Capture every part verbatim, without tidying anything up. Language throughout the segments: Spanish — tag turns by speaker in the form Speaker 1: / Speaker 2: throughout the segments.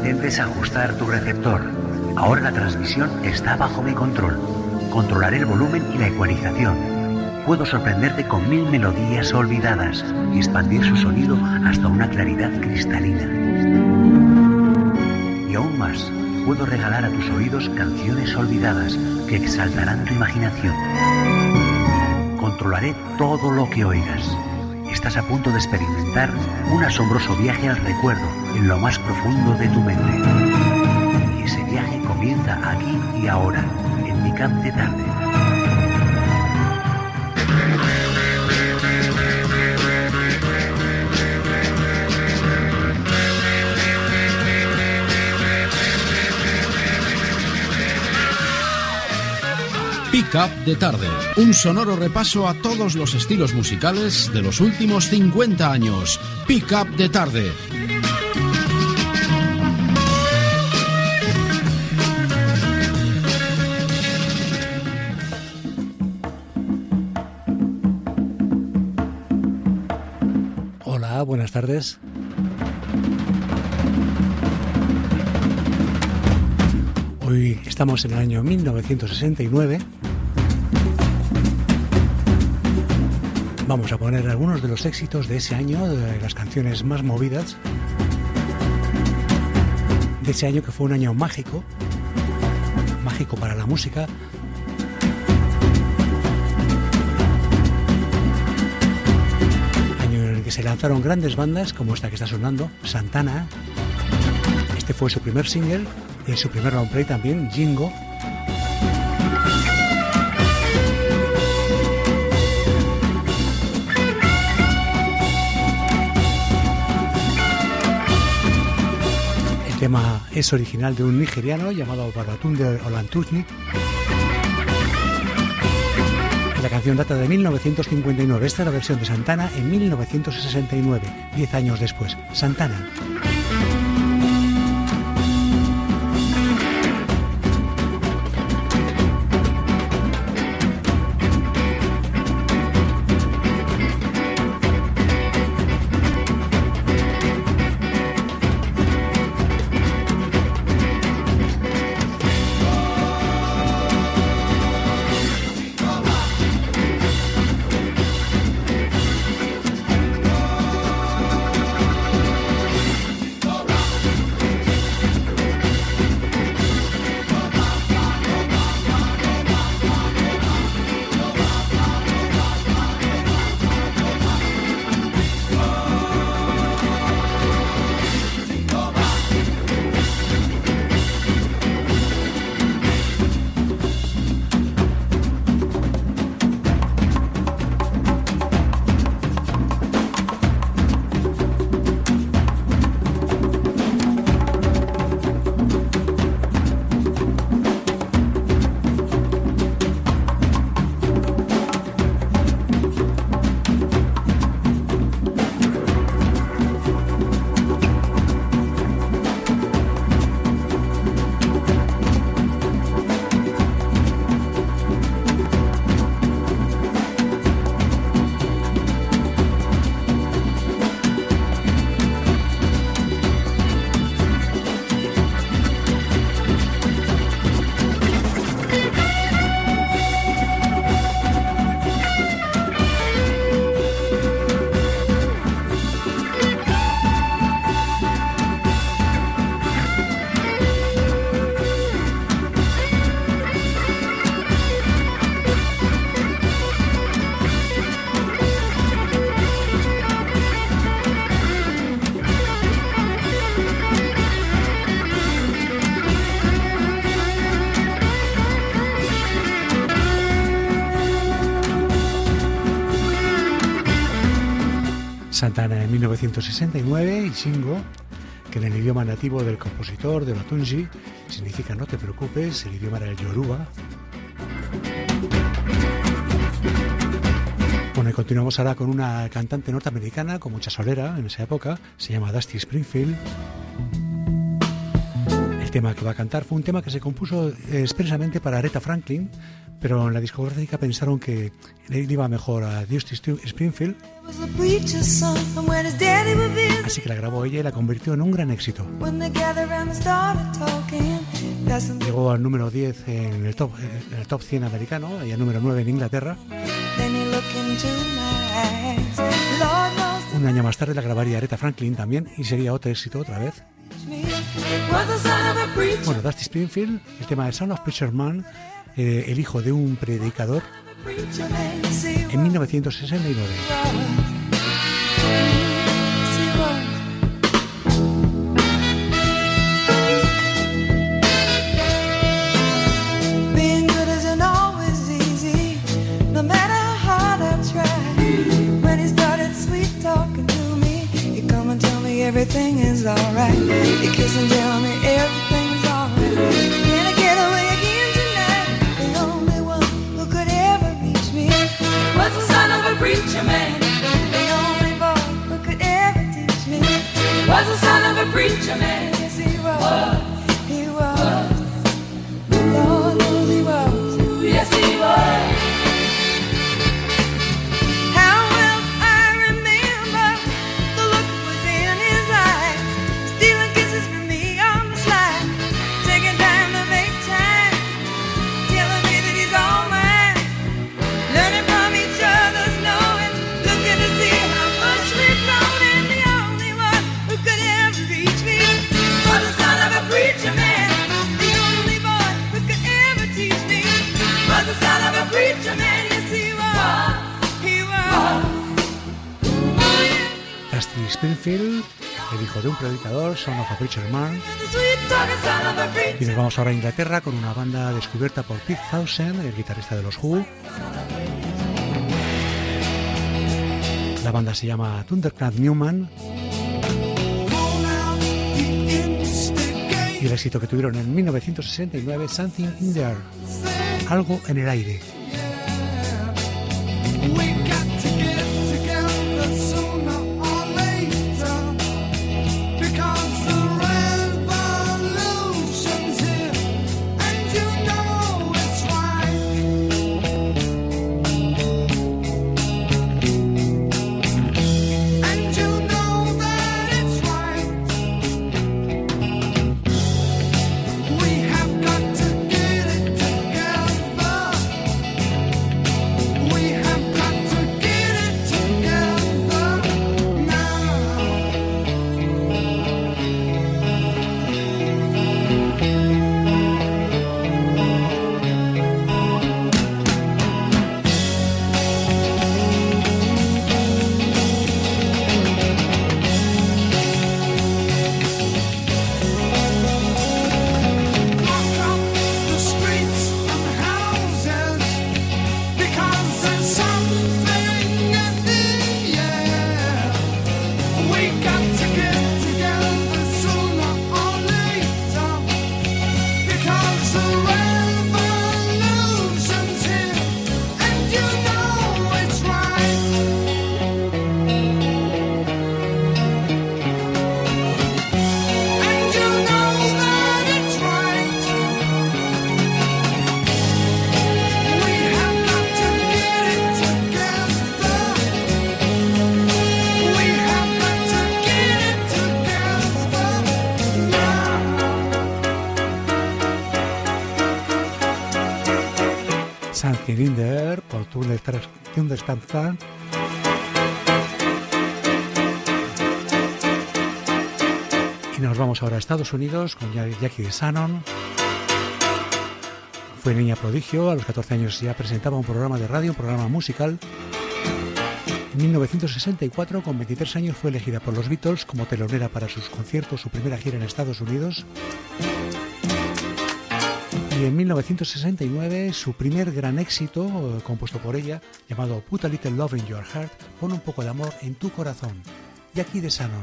Speaker 1: intentes ajustar tu receptor. Ahora la transmisión está bajo mi control. Controlaré el volumen y la ecualización. Puedo sorprenderte con mil melodías olvidadas y expandir su sonido hasta una claridad cristalina. Y aún más, puedo regalar a tus oídos canciones olvidadas que exaltarán tu imaginación. Controlaré todo lo que oigas. Estás a punto de experimentar un asombroso viaje al recuerdo en lo más profundo de tu mente. Y ese viaje comienza aquí y ahora, en Pick-up de tarde.
Speaker 2: Pick-up de tarde, un sonoro repaso a todos los estilos musicales de los últimos cincuenta años. Pick-up de tarde.
Speaker 3: Hola, buenas tardes. Hoy estamos en el año mil novecientos sesenta y nueve. Vamos a poner algunos de los éxitos de ese año, de las canciones más movidas, de ese año que fue un año mágico, mágico para la música. Año en el que se lanzaron grandes bandas como esta que está sonando, Santana. Este fue su primer single. En su primer long play también, Jingo. El tema es original de un nigeriano llamado Babatunde Olantuchnik. La canción data de mil novecientos cincuenta y nueve. Esta es la versión de Santana en mil novecientos sesenta y nueve, diez años después. Santana. Santana en mil novecientos sesenta y nueve y Jingo, que en el idioma nativo del compositor de Olatunji significa no te preocupes, el idioma era el Yoruba. Bueno, y continuamos ahora con una cantante norteamericana con mucha solera en esa época, se llama Dusty Springfield. El tema que va a cantar fue un tema que se compuso expresamente para Aretha Franklin, pero en la discográfica pensaron que le iba mejor a Dusty Springfield, así que la grabó ella y la convirtió en un gran éxito. Llegó al número diez en el top, en el top cien americano y al número nueve en Inglaterra. Un año más tarde la grabaría Aretha Franklin también y sería otro éxito otra vez. Bueno, Dusty Springfield, el tema de Son of Preacher Man, eh, el hijo de un predicador, en mil novecientos sesenta y nueve.
Speaker 4: Everything is alright. You kiss and tell me everything is alright. Can I get away again tonight? The only one who could ever reach me was the son of a preacher man. The only boy who could ever teach me was the son of a preacher man. Yes, he was. was. He was. was. Lord knows he was. Yes, he was.
Speaker 3: Dusty Springfield, el hijo de un predicador, Son of a Preacher Man. Y nos vamos ahora a Inglaterra con una banda descubierta por Pete Townshend, el guitarrista de los Who. La banda se llama Thundercat Newman. Y el éxito que tuvieron en mil novecientos sesenta y nueve, Something in the Air, algo en el aire. Something in the Air por Thundercat. Y nos vamos ahora a Estados Unidos con Jackie DeShannon. Fue niña prodigio, a los catorce años ya presentaba un programa de radio, un programa musical. En mil novecientos sesenta y cuatro, con veintitrés años, fue elegida por los Beatles como telonera para sus conciertos, su primera gira en Estados Unidos. Y en mil novecientos sesenta y nueve, su primer gran éxito, eh, compuesto por ella, llamado Put a Little Love in Your Heart, pon un poco de amor en tu corazón. Jackie DeShannon.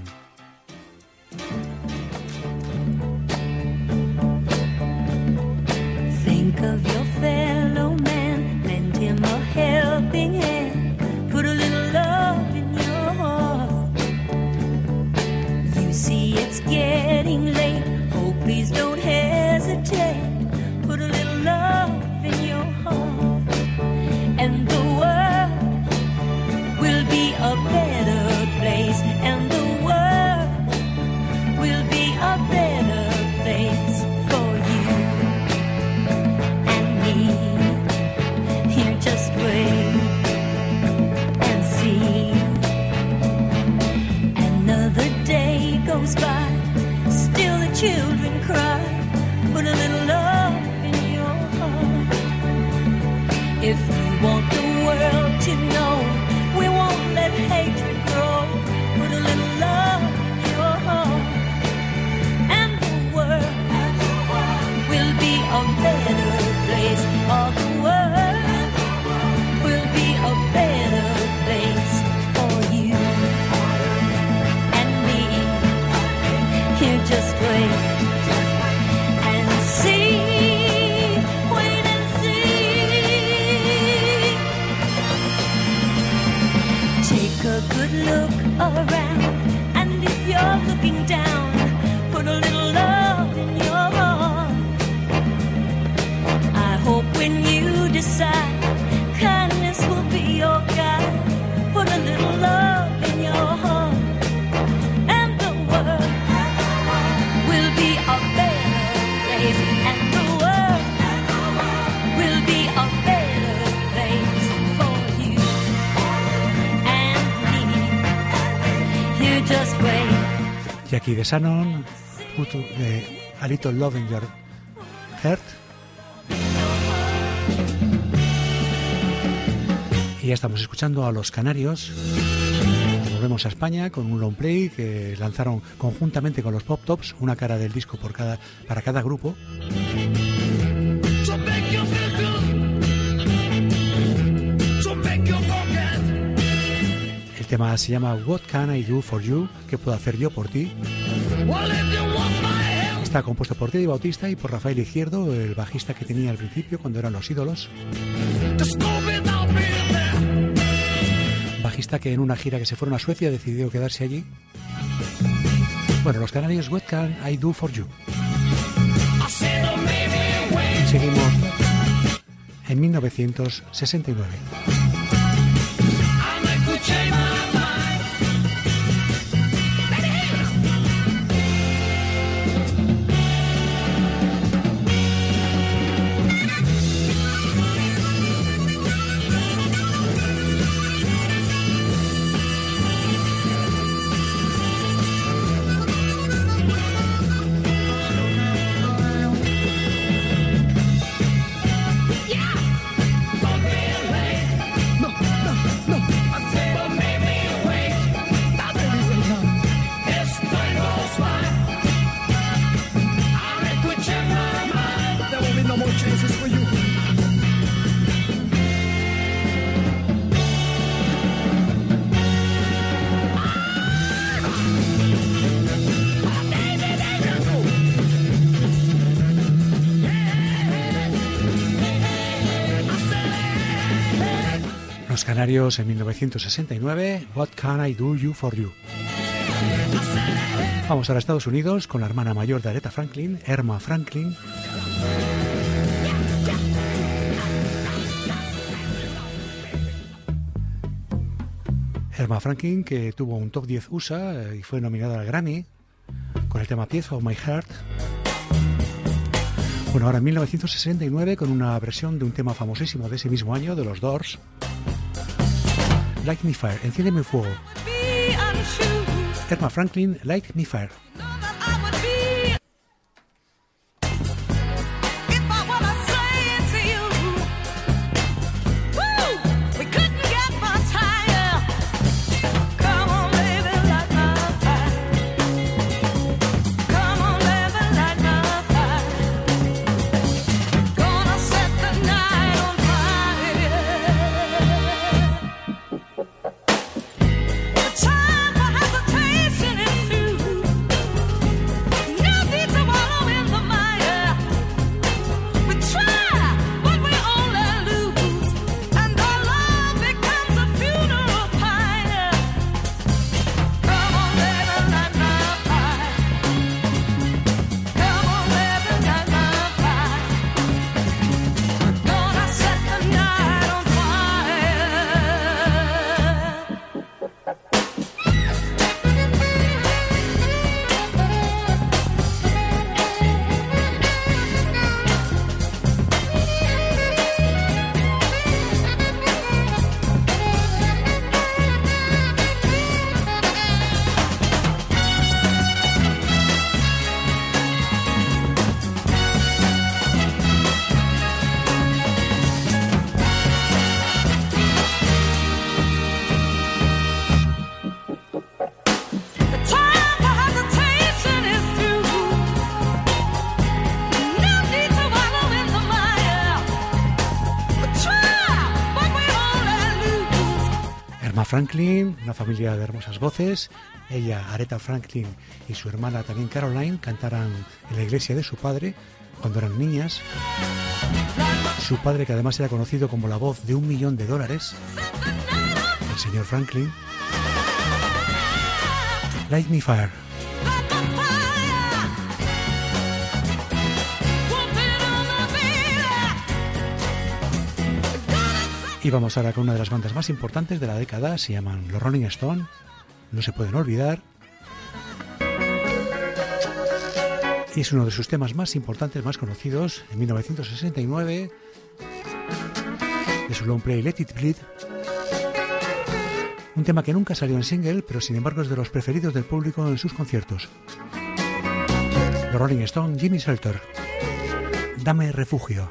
Speaker 4: Think of your fellow man, lend him a helping hand, put a little love in your heart. You see it's getting late, oh please don't hesitate.
Speaker 5: a better place, and the world will be a better place for you and me. Here, just wait and see. Another day goes by, still the children cry. Put a little love in your heart. If you want the world to know, we won't let hatred grow. Put a little love in your heart, and the world will be a better place. All the world will be a better place for you and me. Here, just wait and see. Wait and see. Take a good look around, and if you're looking down, put a little love in your heart. I hope when you decide, kindness will be your guide. Put a little love in your heart, and the world will be a better place, and the world will be a better place for you and me. You just wait.
Speaker 3: Jackie DeShannon, put uh, a little love in your heart. Y ya estamos escuchando a Los Canarios. Volvemos a España con un long play que lanzaron conjuntamente con los Pop Tops, una cara del disco por cada, para cada grupo. El tema se llama What Can I Do For You? ¿Qué puedo hacer yo por ti? Está compuesto por Teddy Bautista y por Rafael Izquierdo, el bajista que tenía al principio cuando eran los Ídolos. Bajista que en una gira que se fueron a Suecia decidió quedarse allí. Bueno, Los Canarios, What Can I Do For You? Y seguimos en mil novecientos sesenta y nueve. Los Canarios en mil novecientos sesenta y nueve, What Can I Do You For You? Vamos ahora a Estados Unidos con la hermana mayor de Aretha Franklin, Erma Franklin. Erma Franklin, que tuvo un top diez U S A y fue nominada al Grammy con el tema Piece of My Heart. Bueno, ahora en mil novecientos sesenta y nueve con una versión de un tema famosísimo de ese mismo año, de los Doors, Light Me Fire, Enciéndeme Fuego. Erma Franklin, Light Me Fire.
Speaker 5: Time for hesitation is through.
Speaker 3: Franklin, una familia de hermosas voces. Ella, Aretha Franklin, y su hermana también Caroline cantaron en la iglesia de su padre cuando eran niñas. Su padre, que además era conocido como la voz de un millón de dólares, el señor Franklin. Light Me Fire. Y vamos ahora con una de las bandas más importantes de la década. Se llaman los Rolling Stones. No se pueden olvidar. Y es uno de sus temas más importantes, más conocidos, en mil novecientos sesenta y nueve, de su long play Let It Bleed. Un tema que nunca salió en single, pero sin embargo es de los preferidos del público en sus conciertos. Los Rolling Stones, Jimmy Shelter. Dame refugio.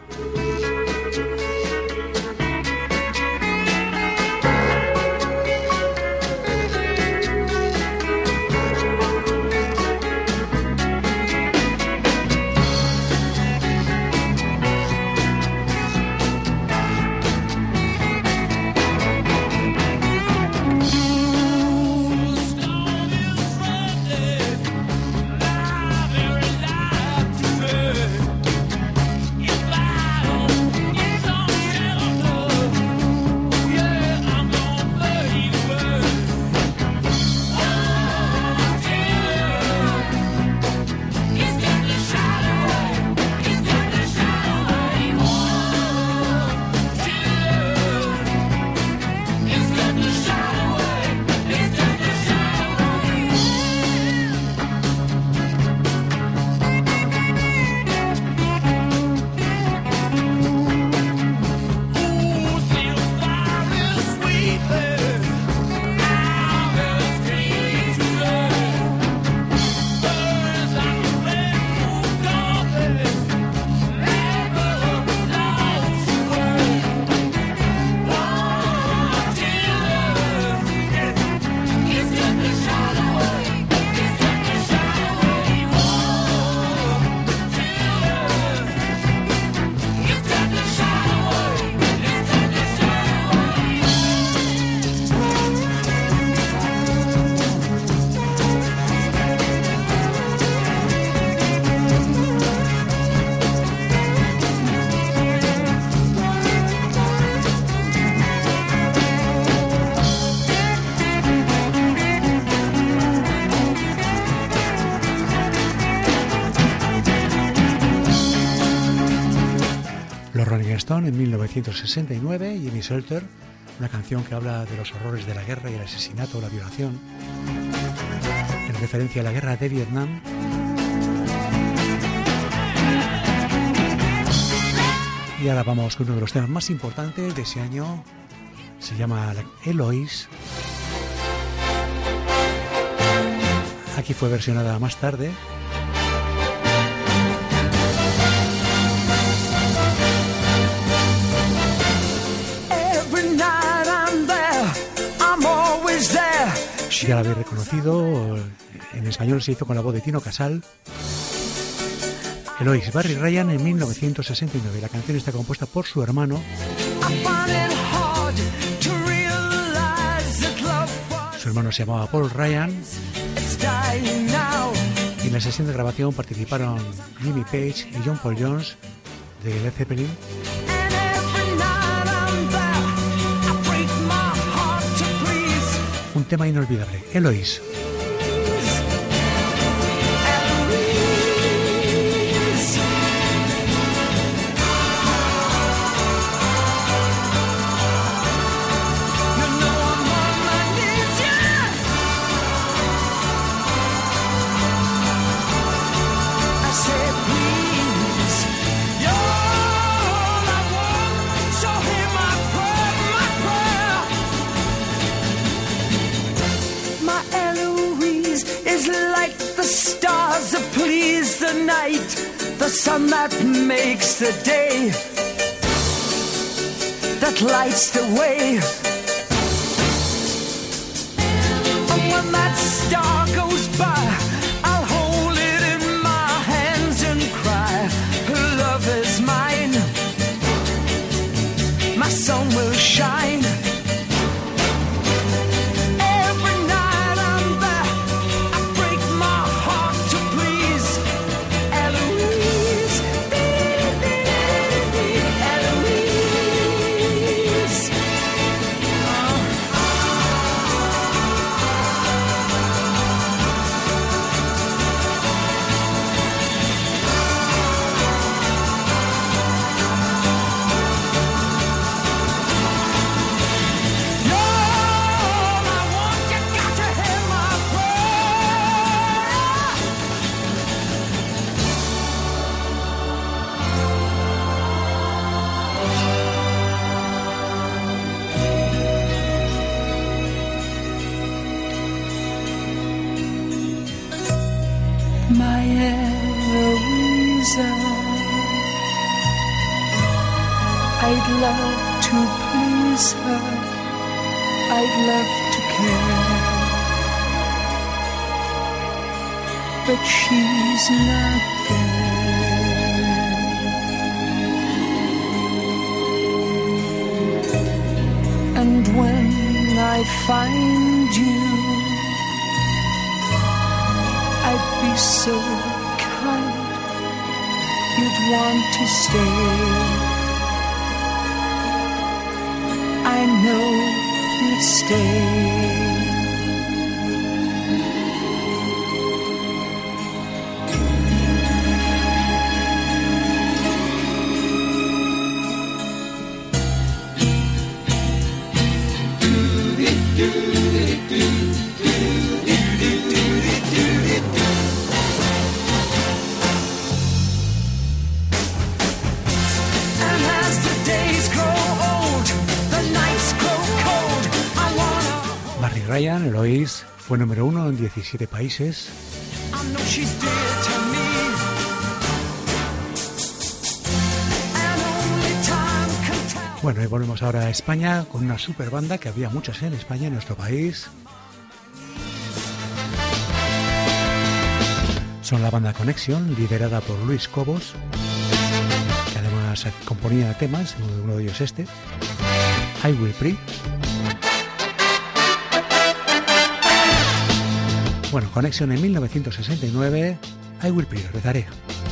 Speaker 3: En mil novecientos sesenta y nueve, Jimmy Shelter, una canción que habla de los horrores de la guerra y el asesinato o la violación, en referencia a la guerra de Vietnam. Y ahora vamos con uno de los temas más importantes de ese año. Se llama Eloise. Aquí fue versionada más tarde. Ya la habéis reconocido, en español se hizo con la voz de Tino Casal. Eloise, Barry Ryan en mil novecientos sesenta y nueve. La canción está compuesta por su hermano. Su hermano se llamaba Paul Ryan. Y en la sesión de grabación participaron Jimmy Page y John Paul Jones de Led Zeppelin. Un tema inolvidable, Eloise.
Speaker 6: The sun that makes the day, that lights the way. And when that star goes by, I'll hold it in my hands and cry, her love is mine, my sun will shine. my Eloisa. I'd love to please her, I'd love to care, but she's not there. And when I find you, I'd be so kind, you'd want to stay. I know you'd stay.
Speaker 3: Ryan, Eloise, fue número uno en diecisiete países. Bueno, y volvemos ahora a España con una super banda que había muchas en España, en nuestro país. Son la banda Connection, liderada por Luis Cobos, que además componía temas, uno de ellos este, I Will Pray. Bueno, Connection en mil novecientos sesenta y nueve, I Will Pray, rezaré.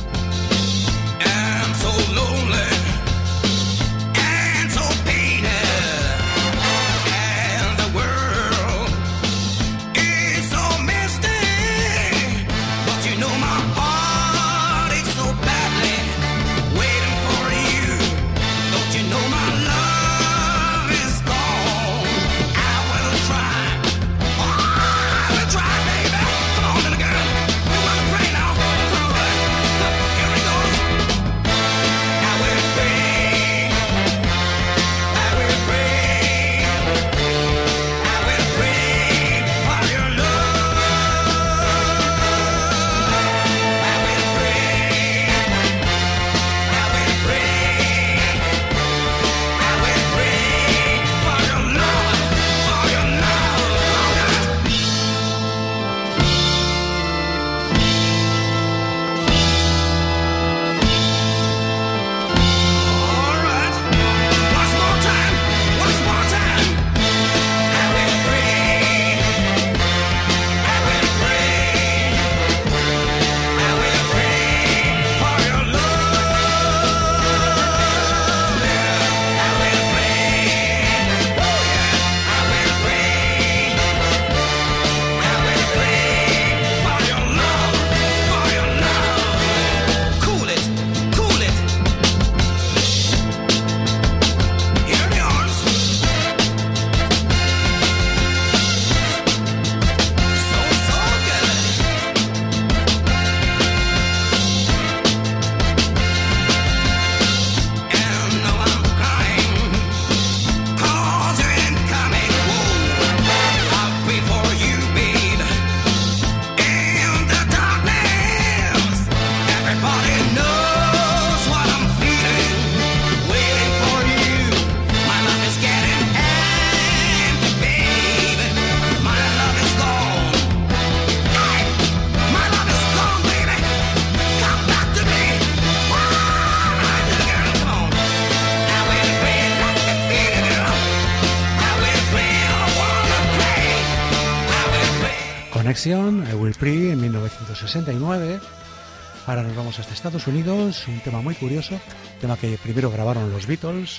Speaker 3: Connection, I Will Pray, en mil novecientos sesenta y nueve. Ahora nos vamos hasta Estados Unidos, un tema muy curioso, un tema que primero grabaron los Beatles,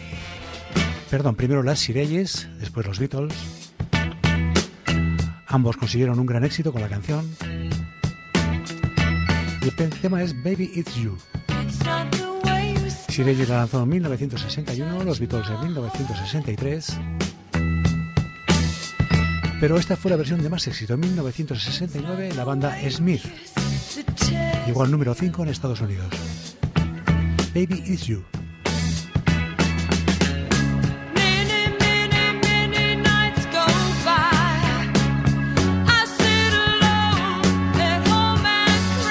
Speaker 3: perdón, primero las Sireyes, después los Beatles. Ambos consiguieron un gran éxito con la canción. Y el tema es Baby It's You. Sireyes la lanzó en mil novecientos sesenta y uno, los Beatles en mil novecientos sesenta y tres. Pero esta fue la versión de más éxito en mil novecientos sesenta y nueve, la banda Smith. Llegó al número cinco en Estados Unidos. Baby It's You.
Speaker 7: Go by. I sit alone at home and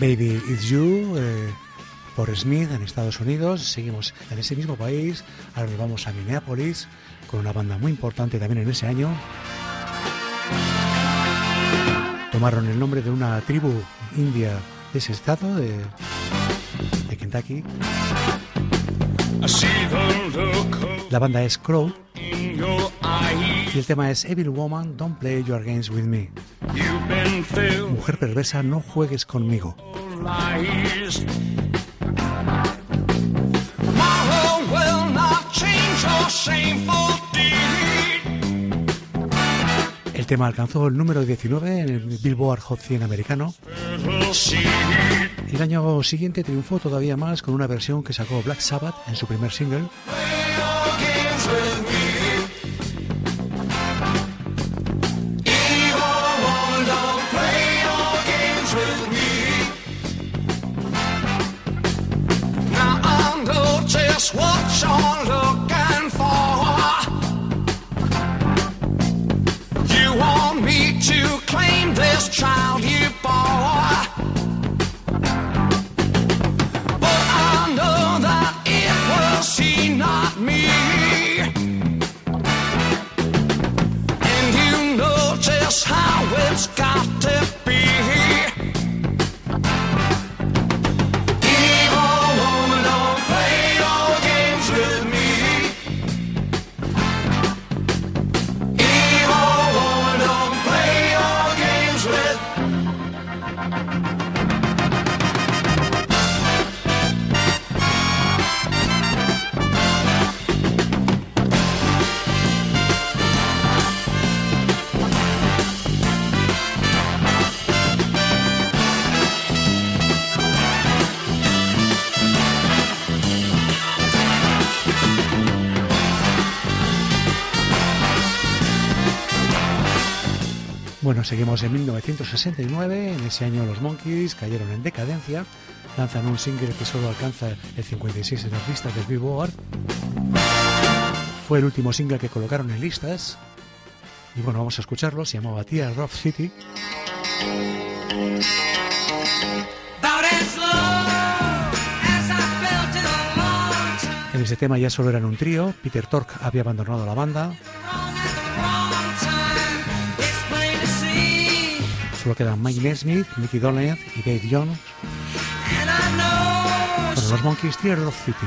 Speaker 3: Baby It's You, eh, por Smith en Estados Unidos. Seguimos en ese mismo país. Ahora nos vamos a Minneapolis con una banda muy importante también en ese año. Tomaron el nombre de una tribu india de ese estado, de, de Kentucky. La banda es Crow y el tema es Evil Woman, Don't Play Your Games With Me. Mujer perversa, no juegues conmigo. El tema alcanzó el número diecinueve en el Billboard Hot cien americano. Y el año siguiente triunfó todavía más con una versión que sacó Black Sabbath en su primer single.
Speaker 6: Child you bore, but I know that it was she, not me. And you know just how it's got to be. Evil woman, don't play your games with me. Evil woman, don't play your games with me.
Speaker 3: Bueno, seguimos en mil novecientos sesenta y nueve. En ese año los Monkees cayeron en decadencia. Lanzan un single que solo alcanza el cincuenta y seis en las listas del Billboard. Fue el último single que colocaron en listas. Y bueno, vamos a escucharlo. Se llamaba Teardrop City. En ese tema ya solo eran un trío. Peter Tork había abandonado la banda. Solo quedan Mike Nesmith, Mickey Dolenz y Dave Jones. Bueno, los Monkees, Teardrop City.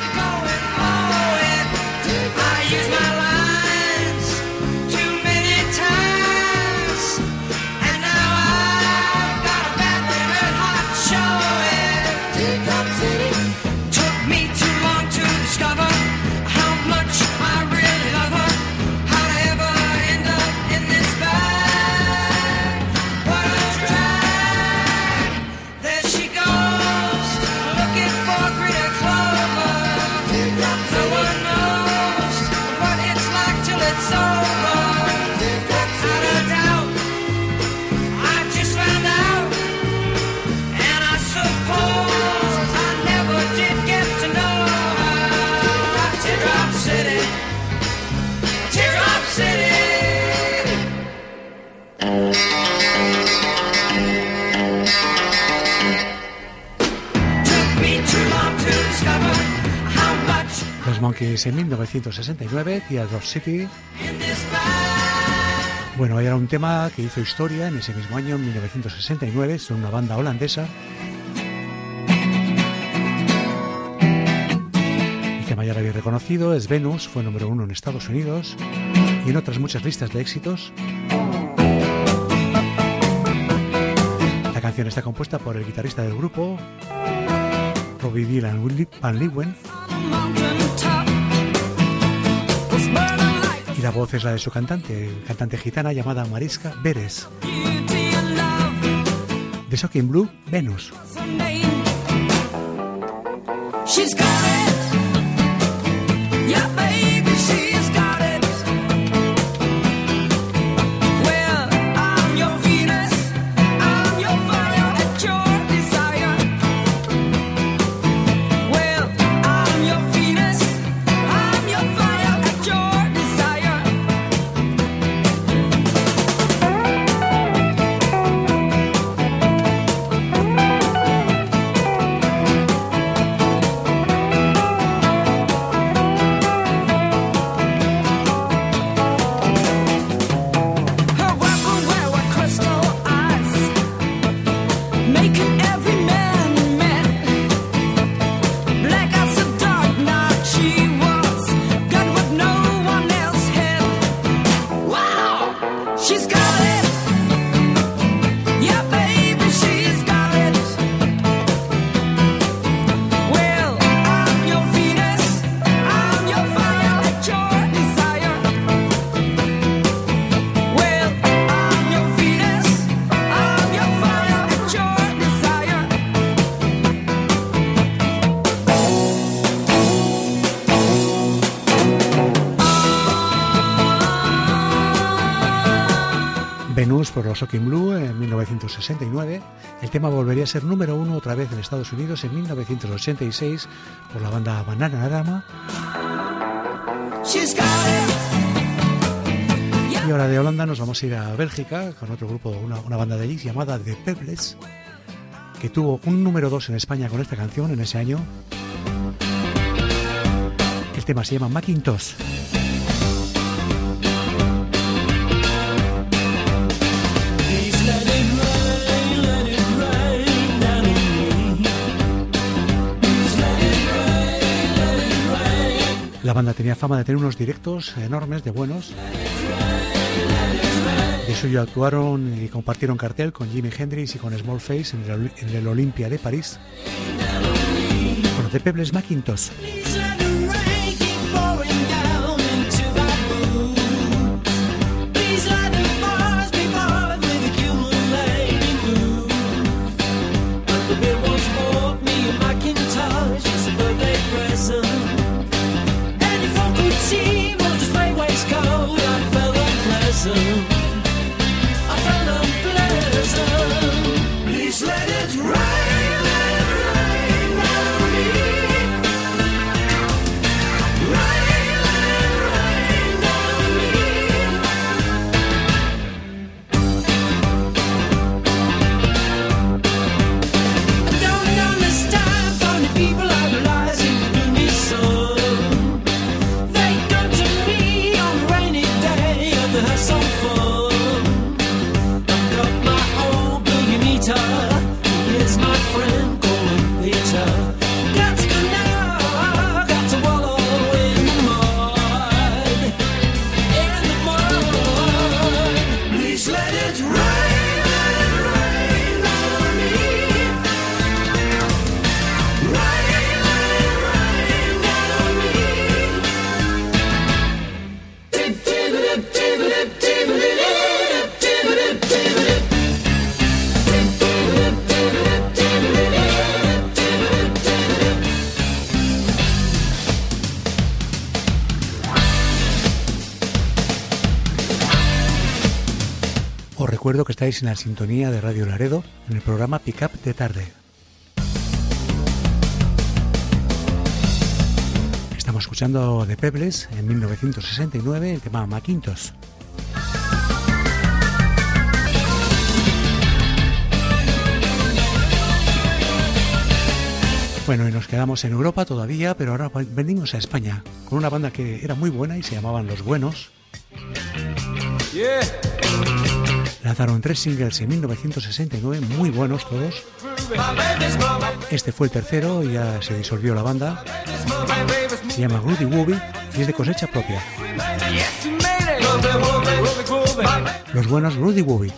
Speaker 3: Monkees en mil novecientos sesenta y nueve, Teardrop City. Bueno, era un tema que hizo historia en ese mismo año, en mil novecientos sesenta y nueve, son una banda holandesa. El tema ya lo habéis reconocido, es Venus, fue número uno en Estados Unidos y en otras muchas listas de éxitos. La canción está compuesta por el guitarrista del grupo, Robbie Dylan Van Leeuwen. Y la voz es la de su cantante, cantante gitana llamada Mariska Beres. The Shocking Blue, Venus. She's got it. Yeah, baby, she's got it. Well, I'm your Venus, I'm your fire at your desire. Well, I'm your Venus, I'm your fire at your desire. Venus por los Shocking Blue en mil novecientos sesenta y nueve. El tema volvería a ser número uno otra vez en Estados Unidos en mil novecientos ochenta y seis por la banda Bananarama. Y ahora de Holanda nos vamos a ir a Bélgica con otro grupo, una, una banda de allí llamada The Pebbles, que tuvo un número dos en España con esta canción en ese año. El tema se llama Macintosh. La banda tenía fama de tener unos directos enormes, de buenos. De suyo actuaron y compartieron cartel con Jimi Hendrix y con Small Face en el, en el Olympia de París. Bueno, The Pebbles, Macintosh. Recuerdo que estáis en la sintonía de Radio Laredo en el programa Pick Up de Tarde. Estamos escuchando The Pebbles en mil novecientos sesenta y nueve, el tema Macintosh. Bueno, y nos quedamos en Europa todavía, pero ahora venimos a España con una banda que era muy buena y se llamaban Los Buenos. Yeah. Lanzaron tres singles en mil novecientos sesenta y nueve, muy buenos todos. Este fue el tercero y ya se disolvió la banda. Se llama Rudy Wooby y es de cosecha propia. Los Buenos, Rudy Wooby.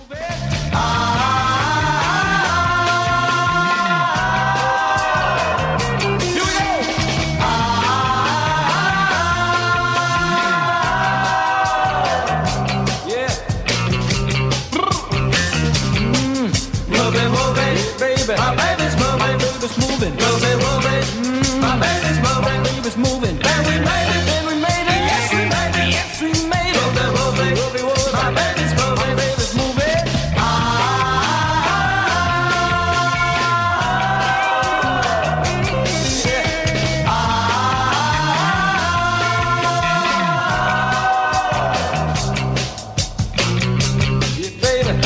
Speaker 6: My baby's moving, my baby's moving, moving, moving. My baby's moving, baby's moving. And we made it, and we made it. Yes, we made it, yes, we made it. Moving, moving, moving. My baby's moving, baby's moving. Ah, yeah. Ah, yeah, baby.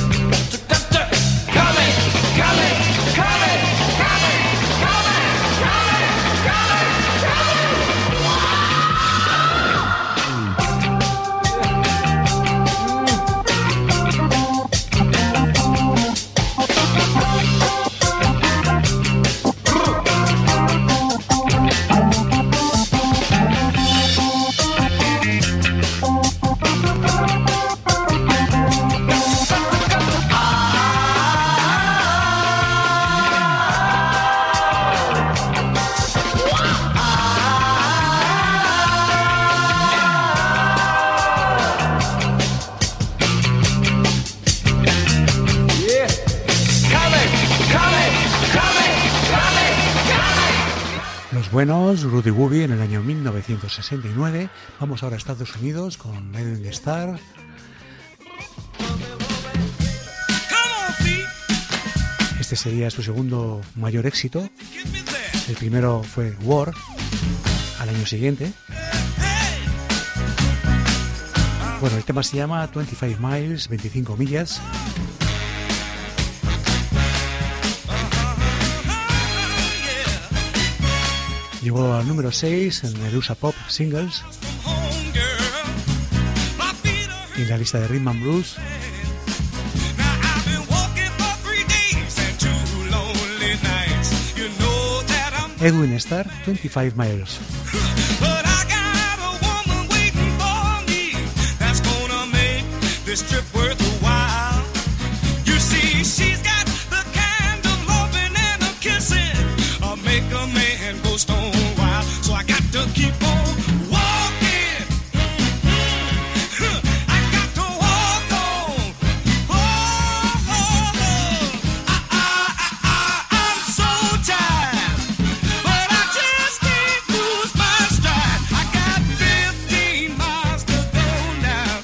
Speaker 3: Buenos, Rudy Wooby en el año mil novecientos sesenta y nueve. Vamos ahora a Estados Unidos con Edwin Starr. Este sería su segundo mayor éxito. El primero fue War, al año siguiente. Bueno, el tema se llama veinticinco Miles, veinticinco millas. Llegó al número seis en el U S A Pop Singles y en la lista de Rhythm and Blues. Edwin Starr, veinticinco Miles.
Speaker 7: This trip worth a while. You see, she's got the kind of loving and a kissing uh, make a man go stone wild. So I got to keep on walking. I got to walk on. Oh, oh, oh. I, I, I, I, I'm so tired, but I just can't lose my stride. I got fifteen miles to go now.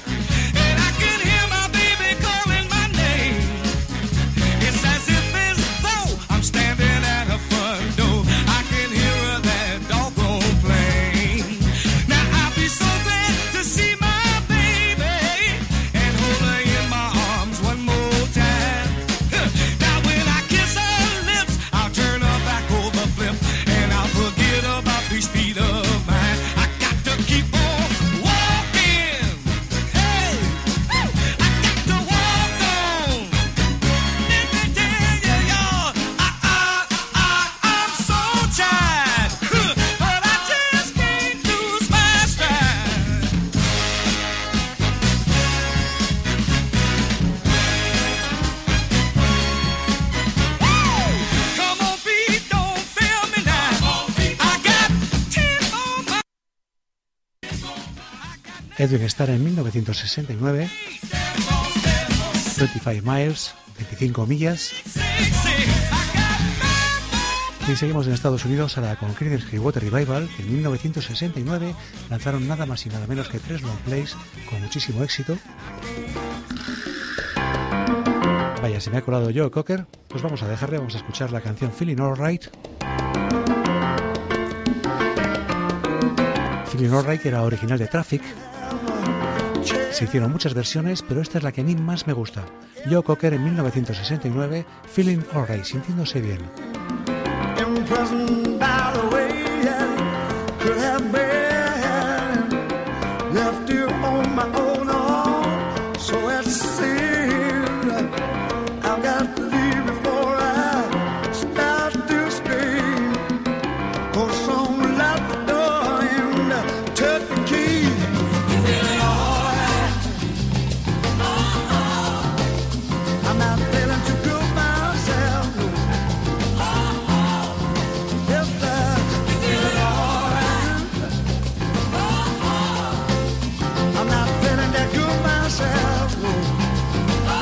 Speaker 3: Edwin Starr en mil novecientos sesenta y nueve, veinticinco Miles, veinticinco millas. Y seguimos en Estados Unidos ahora con Creedence Clearwater Revival, que en mil novecientos sesenta y nueve lanzaron nada más y nada menos que tres long plays con muchísimo éxito. Vaya, se me ha colado Joe Cocker. Pues vamos a dejarle, vamos a escuchar la canción Feeling Alright. Feeling Alright era original de Traffic. Se hicieron muchas versiones, pero esta es la que a mí más me gusta. Joe Cocker en mil novecientos sesenta y nueve, Feeling Alright, sintiéndose bien.
Speaker 7: I'm not feeling that good myself.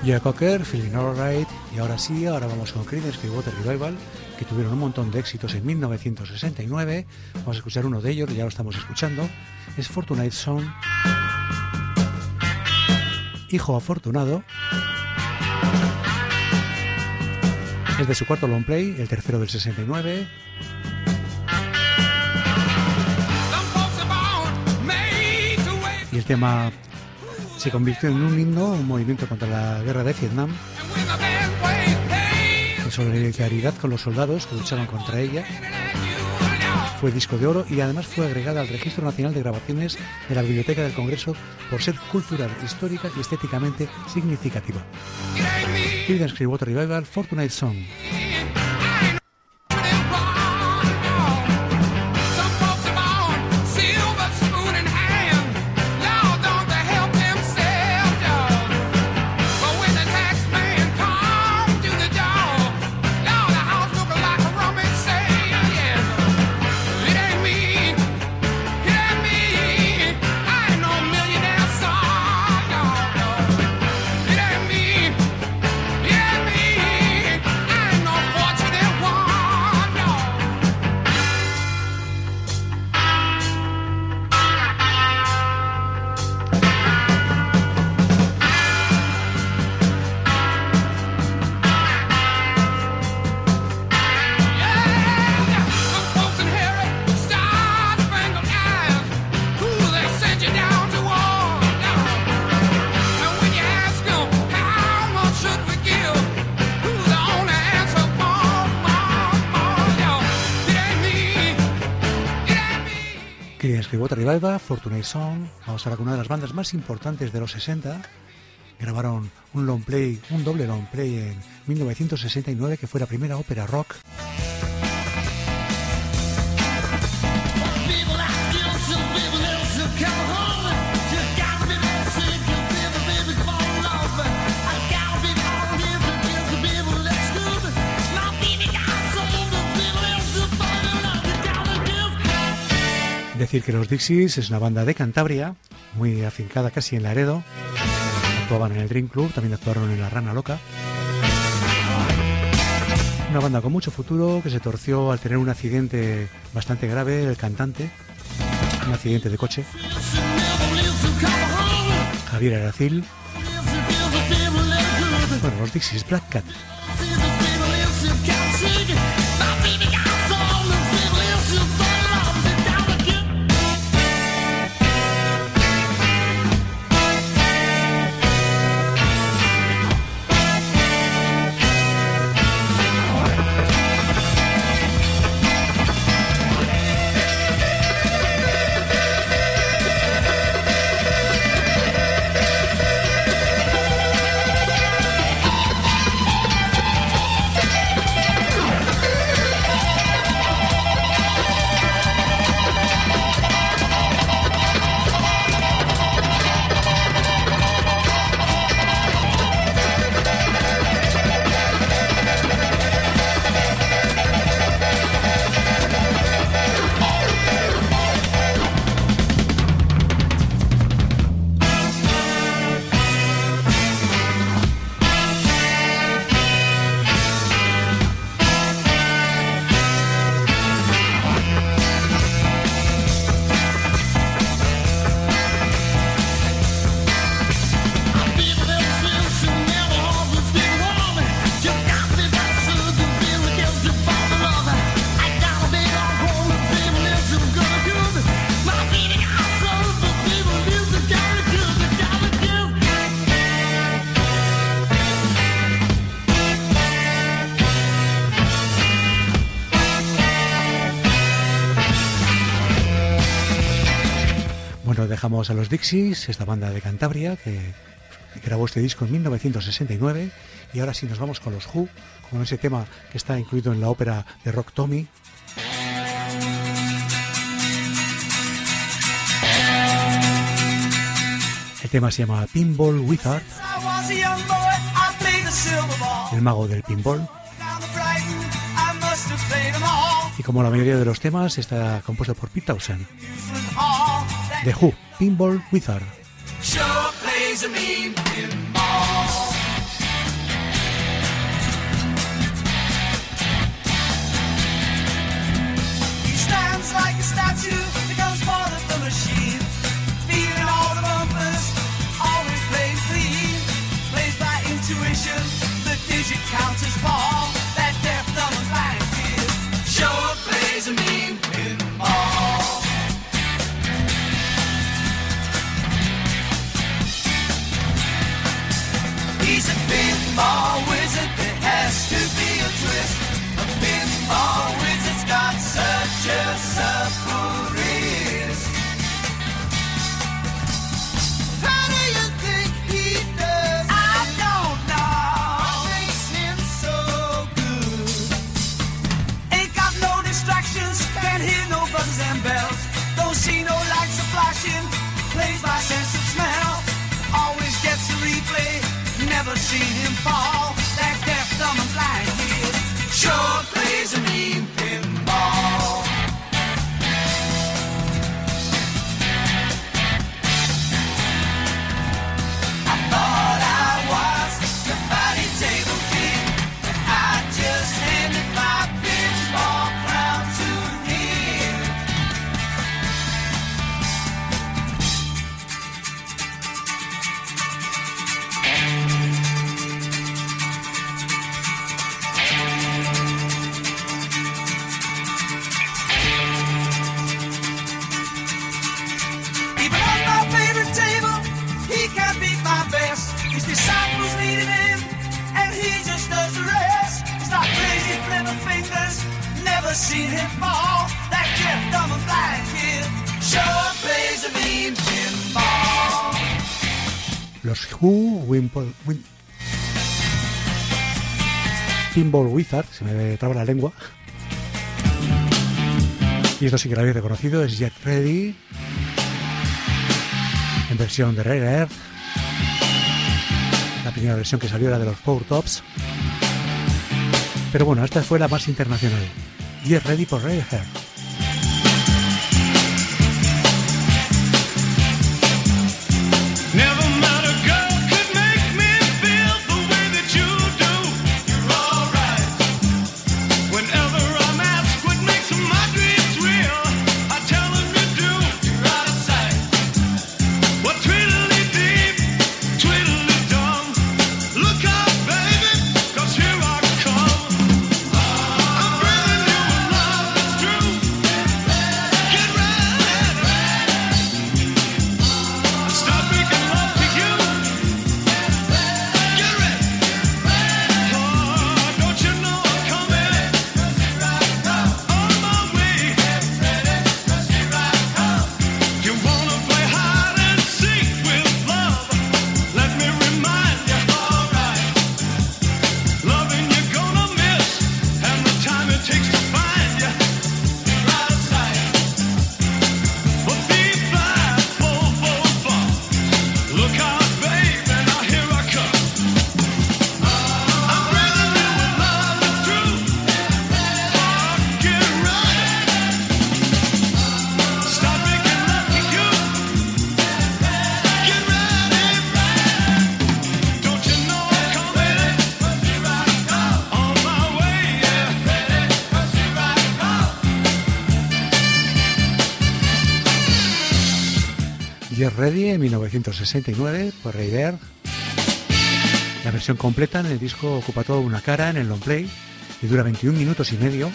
Speaker 3: Joe Cocker, Feeling Alright, y ahora sí, ahora vamos con Creedence Clearwater Revival, que tuvieron un montón de éxitos en mil novecientos sesenta y nueve. Vamos a escuchar uno de ellos, ya lo estamos escuchando, es Fortunate Son, Hijo Afortunado. Es de su cuarto long play, el tercero del sesenta y nueve. Y el tema se convirtió en un himno, un movimiento contra la guerra de Vietnam, en solidaridad con los soldados que lucharon contra ella. Fue disco de oro y además fue agregada al Registro Nacional de Grabaciones de la Biblioteca del Congreso por ser cultural, histórica y estéticamente significativa. Creedence Clearwater Revival, Fortunate Son. Clearwater Revival, Fortunate Son. Vamos ahora con una de las bandas más importantes de los sesenta. Grabaron un long play, un doble long play en mil novecientos sesenta y nueve, que fue la primera ópera rock. Decir que los Dixies es una banda de Cantabria, muy afincada casi en Laredo. Actuaban en el Dream Club, también actuaron en La Rana Loca. Una banda con mucho futuro que se torció al tener un accidente bastante grave, el cantante, un accidente de coche. Javier Aracil. Bueno, los Dixies, Black Cat. Dejamos a los Dixies, esta banda de Cantabria que grabó este disco en mil novecientos sesenta y nueve, y ahora sí nos vamos con los Who, con ese tema que está incluido en la ópera de rock Tommy. El tema se llama Pinball Wizard, el mago del pinball. Y como la mayoría de los temas, está compuesto por Pete Townshend. The Who, Pinball Wizard.
Speaker 7: Sure plays a mean pinball. about you, it comes forward the machine. Feeling all the bumpers, always playing clean. Plays by intuition, the digit counters fall. That deaf, dumb, and blind kid sure plays a mean pinball. He's a pinball wizard, there has to be a twist. A pinball wizard's got such a supple wrist. How do you think he does? I don't know. What makes him so good? Ain't got no distractions, can't hear no buzzes and bells. Don't see no lights a flashing, plays by sense of smell. Always gets a replay, never seen him fall. That deaf, dumb, and blind kid sure plays a mean pinball. I thought I was the body table king, but I just handed my pinball crown to him. Even on my favorite table, he can't beat my best. His disciples needed him, and he just does the rest. He's not crazy, flipper fingers, never seen him fall. That deaf, dumb, and blind kid sure plays a mean pinball.
Speaker 3: Los Who, Wimpole, Win... Pinball Wizard, se me traba la lengua. Y esto sí que lo habéis reconocido, es Get Ready, en versión de Rare Earth. La primera versión que salió era de los Four Tops. Pero bueno, esta fue la más internacional. Get Ready por Rare Earth.
Speaker 7: Never met a girl could make me feel the way that you do. You're alright. Whenever I'm asked what makes my dreams real, I tell them you do. You're out of sight. What tweedly deep, tweedly dumb. Look out, baby, 'cause here I come. I'm bringing you a love that's true. Get ready. Stop making love to you. Get ready. Oh, don't you know I'm coming? On my way. You wanna play hide and seek with love? Let me remind you. Alright. Loving you're gonna miss, and the time it takes to find you. You're out of sight. But be fly, full, full, full. Look out, baby, now here I come. I'm bringing you a love that's true. Oh, get ready. Stop making love to you. Get ready. Don't you know I'm coming? On my way, yeah.
Speaker 3: Get Ready en mil novecientos sesenta y nueve por Rare Earth. La versión completa en el disco ocupa toda una cara en el long play y dura veintiún minutos y medio.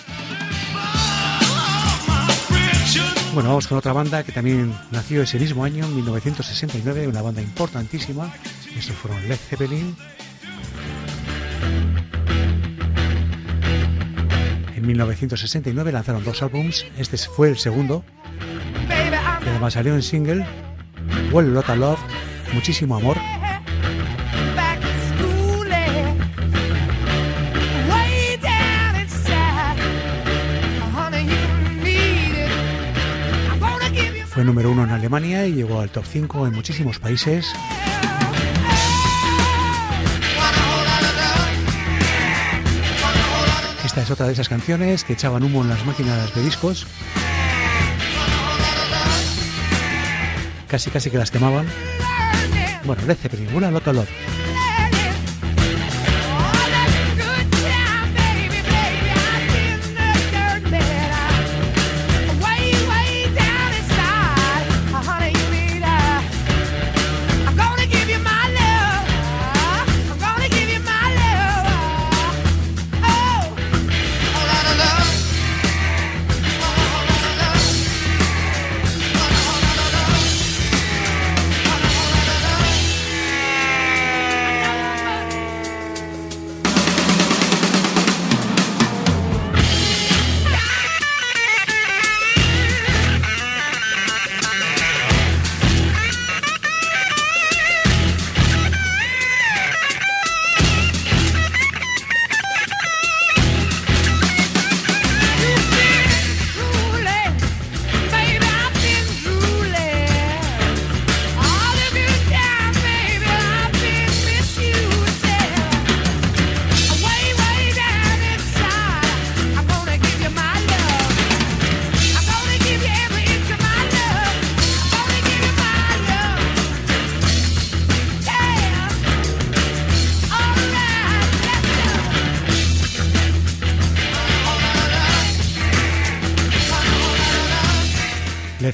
Speaker 3: Bueno, vamos con otra banda que también nació ese mismo año, en mil novecientos sesenta y nueve, una banda importantísima. Estos fueron Led Zeppelin. En mil novecientos sesenta y nueve lanzaron dos álbums, este fue el segundo, que además salió en single, Well Lotta Love, Muchísimo Amor.
Speaker 4: Back to school, eh? Way down inside. Honey, you need it. I'm gonna give you
Speaker 3: Fue número uno en Alemania y llegó al top cinco en muchísimos países. Esta es otra de esas canciones que echaban humo en las máquinas de discos. Casi casi que las quemaban. Bueno, Led Zeppelin, Well Lotta Love.
Speaker 4: way, way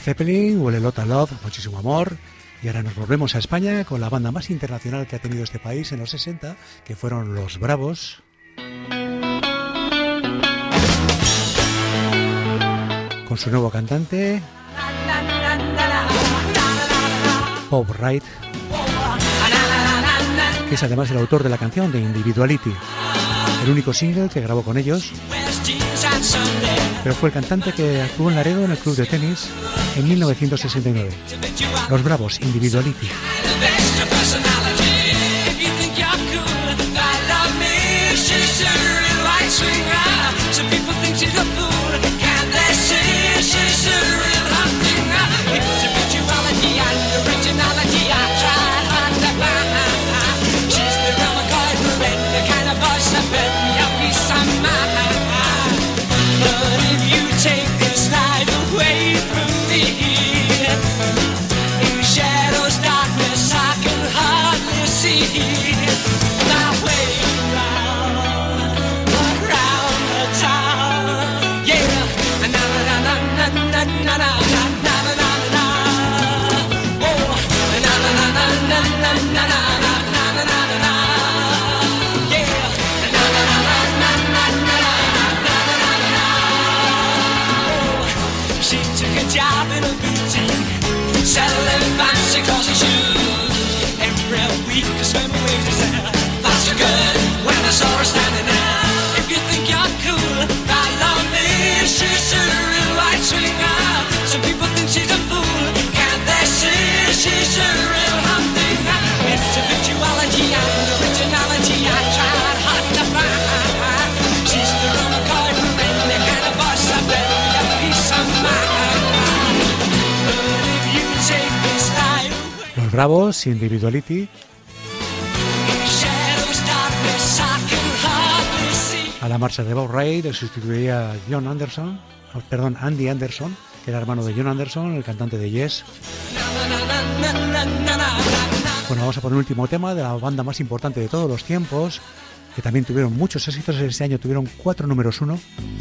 Speaker 3: Zeppelin, Huele Lota Love, muchísimo amor. Y ahora nos volvemos a España con la banda más internacional que ha tenido este país en los sesenta, que fueron Los Bravos. Con su nuevo cantante, Bob Wright, que es además el autor de la canción de Individuality, el único single que grabó con ellos, pero fue el cantante que actuó en Laredo en el club de tenis en mil novecientos sesenta y nueve. Los Bravos, Individuality. Los Bravos, Individuality. A la marcha de Bob Wright le sustituiría John Anderson, perdón, Andy Anderson, que era hermano de John Anderson, el cantante de Yes. Bueno, vamos a poner un último tema de la banda más importante de todos los tiempos, que también tuvieron muchos éxitos este año, tuvieron cuatro números uno.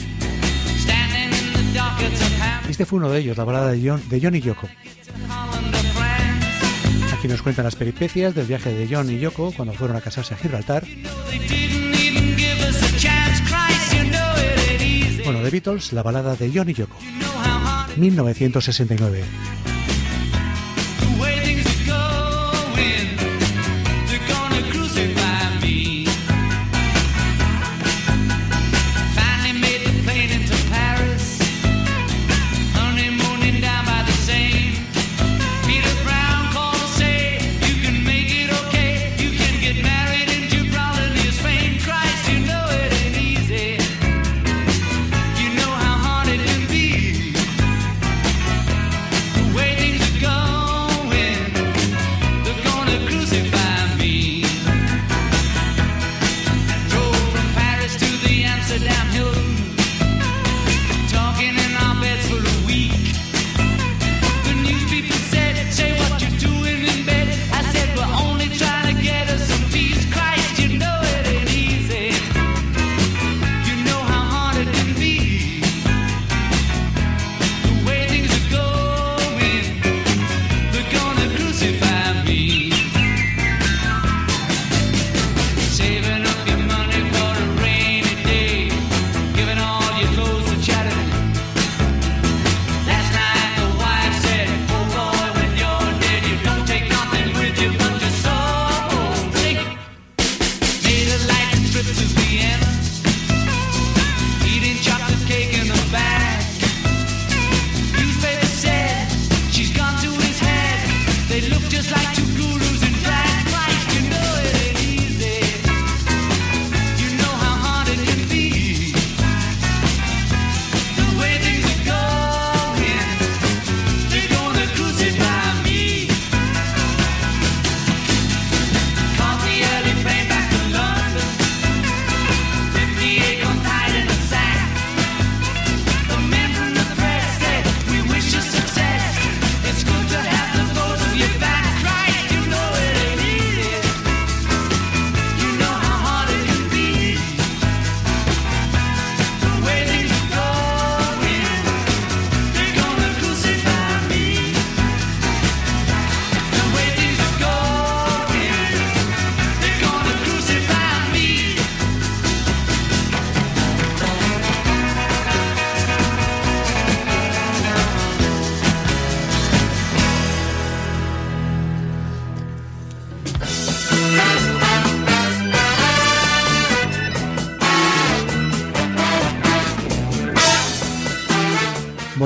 Speaker 3: Este fue uno de ellos, la balada de John, de John y Yoko. Aquí nos cuentan las peripecias del viaje de John y Yoko cuando fueron a casarse a Gibraltar. Bueno, The Beatles, la balada de John y Yoko, mil novecientos sesenta y nueve.
Speaker 7: Way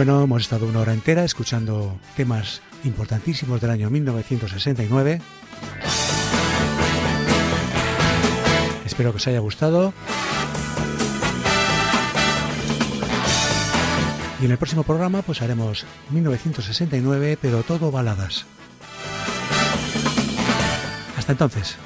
Speaker 3: Bueno, hemos estado una hora entera escuchando temas importantísimos del año mil novecientos sesenta y nueve. Espero que os haya gustado. Y en el próximo programa pues haremos mil novecientos sesenta y nueve, pero todo baladas. Hasta entonces.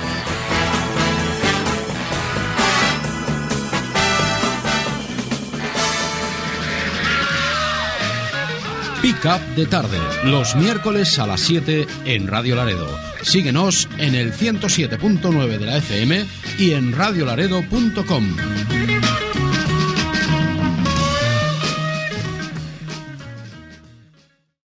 Speaker 2: Pick Up de tarde, los miércoles a las siete en Radio Laredo. Síguenos en el ciento siete punto nueve de la F M y en radio laredo punto com.